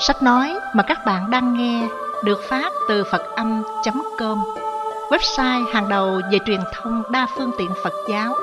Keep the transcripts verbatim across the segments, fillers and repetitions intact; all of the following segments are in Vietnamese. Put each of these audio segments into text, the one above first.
Sách nói mà các bạn đang nghe được phát từ Phật Âm chấm com, website hàng đầu về truyền thông đa phương tiện Phật giáo.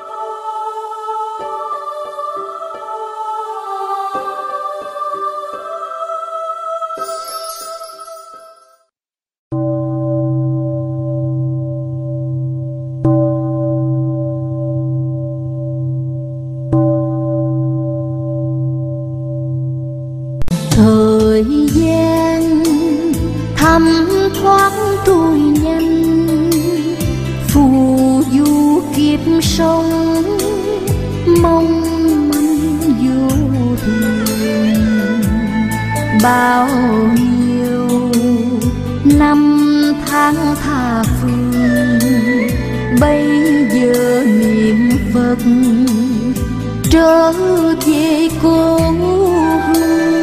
Thời gian thấm thoáng trôi nhanh, phù du kiếp sống mong manh vô thường. Bao nhiêu năm tháng tha phương, bây giờ niệm Phật trở về cố hương.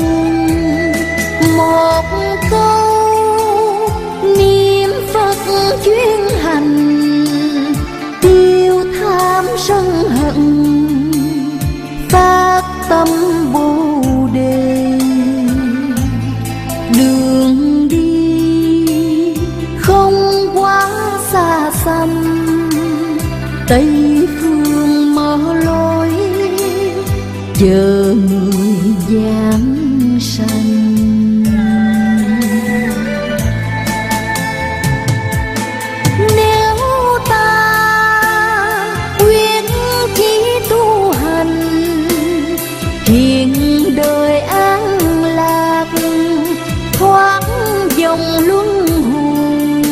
Một câu niệm Phật chuyên hành, tiêu tham sân hận, phát tâm bồ đề. Đường đi không quá xa xăm, Tây phương mở lối chờ người giảng sanh. Hiện đời an lạc thoát dòng luân hồi,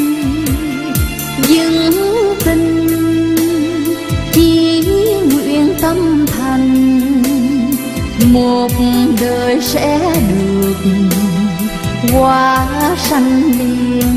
dừng tình chỉ nguyện tâm thành, một đời sẽ được hóa sanh liền